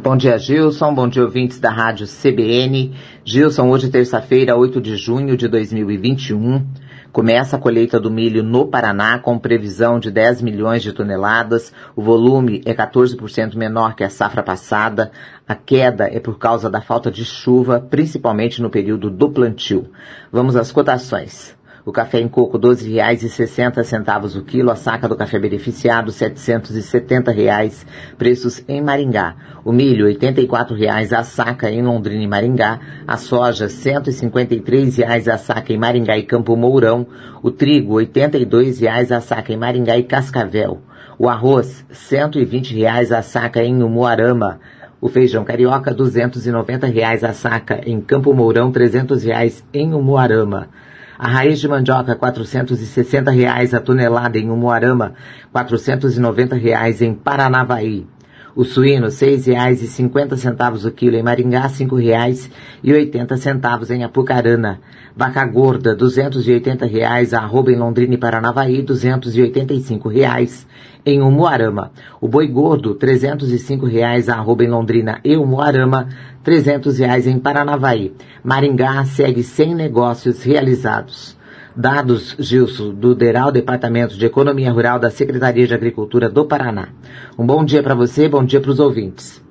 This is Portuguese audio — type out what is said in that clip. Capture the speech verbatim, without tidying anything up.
Bom dia, Gilson. Bom dia, ouvintes da Rádio C B N. Gilson, hoje terça-feira, oito de junho de dois mil e vinte e um. Começa a colheita do milho no Paraná com previsão de dez milhões de toneladas. O volume é quatorze por cento menor que a safra passada. A queda é por causa da falta de chuva, principalmente no período do plantio. Vamos às cotações. O café em coco, doze reais e sessenta centavos o quilo. A saca do café beneficiado, setecentos e setenta reais. Preços em Maringá. O milho, oitenta e quatro reais a saca em Londrina e Maringá. A soja, cento e cinquenta e três reais a saca em Maringá e Campo Mourão. O trigo, oitenta e dois reais a saca em Maringá e Cascavel. O arroz, cento e vinte reais a saca em Umuarama. O feijão carioca, duzentos e noventa reais a saca em Campo Mourão, trezentos reais em Umuarama. A raiz de mandioca, quatrocentos e sessenta reais a tonelada em Umuarama, quatrocentos e noventa reais em Paranavaí. O suíno, seis reais e cinquenta centavos o quilo em Maringá, cinco reais e oitenta centavos em Apucarana. Vaca gorda, duzentos e oitenta reais a arroba em Londrina e Paranavaí, duzentos e oitenta e cinco reais em Umuarama. O boi gordo, trezentos e cinco reais a arroba em Londrina e Umuarama, trezentos reais em Paranavaí. Maringá segue sem negócios realizados. Dados, Gilson, do DERAL, Departamento de Economia Rural da Secretaria de Agricultura do Paraná. Um bom dia para você, bom dia para os ouvintes.